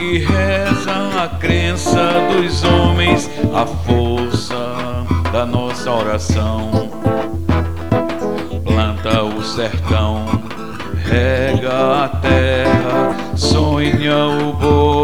que reza a crença dos homens, a força da nossa oração. Planta o sertão, rega a terra, sonha o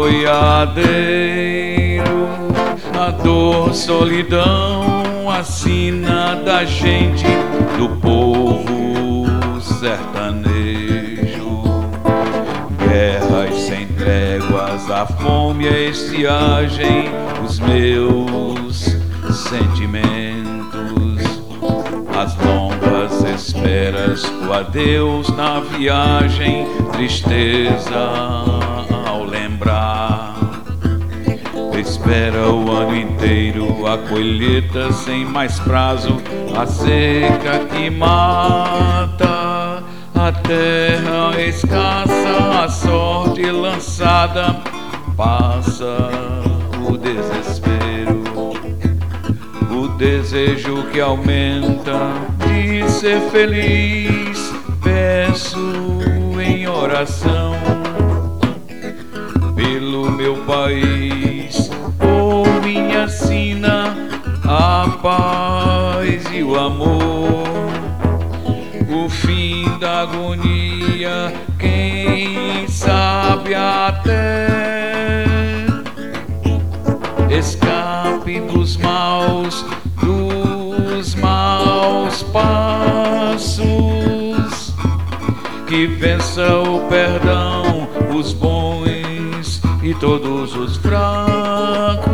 boiadeiro. A dor, solidão, a sina da gente, do povo sertanejo. Guerras sem tréguas, a fome, a estiagem, os meus sentimentos, as longas esperas, o adeus na viagem, tristeza ao lembrar. Espera o ano inteiro a colheita sem mais prazo, a seca que mata a terra escassa, a sorte lançada. Passa o desespero, o desejo que aumenta de ser feliz. Peço em oração pelo meu país, por minha sina, a paz e o amor, o fim da agonia, quem sabe até escape dos maus passos, que vença o perdão, os bons e todos os fracos.